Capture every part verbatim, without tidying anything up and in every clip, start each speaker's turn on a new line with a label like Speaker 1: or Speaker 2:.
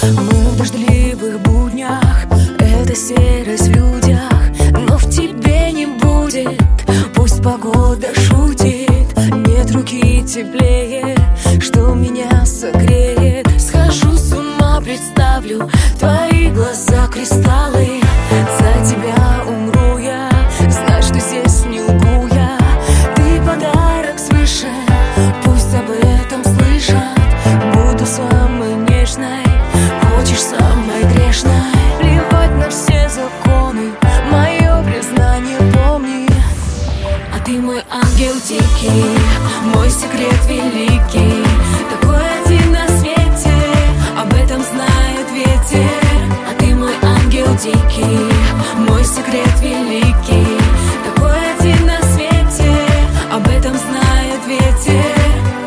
Speaker 1: Мы в дождливых буднях, это серость в людях, но в тебе не будет. Пусть погода шутит, нет руки теплее, что меня согреет. Схожу с ума, представлю твои глаза кристаллы. За тебя умру я, знай, что здесь не лгу я. Ты подарок свыше, пусть об этом слышат. Буду самой нежной, хочешь самой грешной. Плевать на все законы, мое признание помни. А ты мой ангел дикий, мой секрет великий, такой один на свете, об этом знает ветер. А ты мой ангел дикий, мой секрет великий, такой один на свете, об этом знает ветер.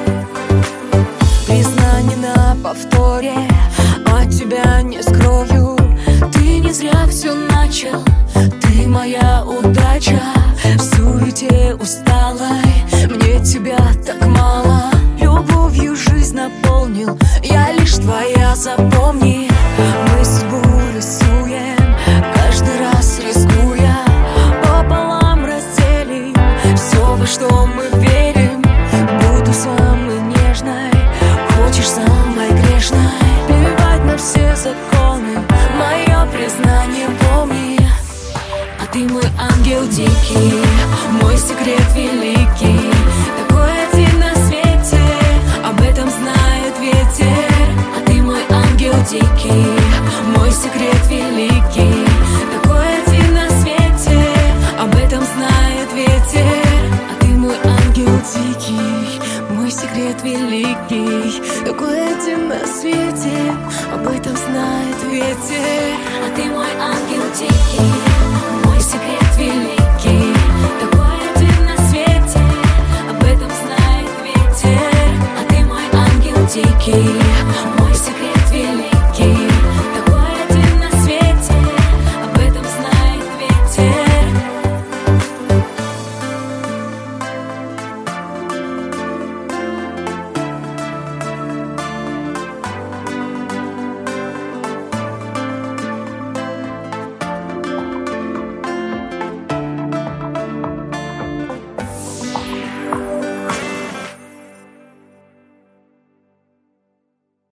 Speaker 1: Признание на повторе, от тебя не скрою. Ты не зря все начал, ты моя удача. В суете усталой мне тебя так мало. Любовью жизнь наполнил, я лишь твоя, запомни. Мы судьбу рисуем, каждый раз рискуя. Пополам разделим все, во что мы верим. Буду самой нежной, хочешь самой грешной. Плевать на все законы, мое признание помни. А ты мой ангел дикий, мой секрет великий, такой один на свете, об этом знает ветер. А ты мой ангел дикий, мой секрет великий, такой один на свете, об этом знает ветер. А ты мой ангел дикий, мой секрет великий, такой один на свете, об этом знает ветер. А ты мой ангел дикий, мой секрет великий, такой один на свете, об этом знает ветер. А ты мой ангел дикий.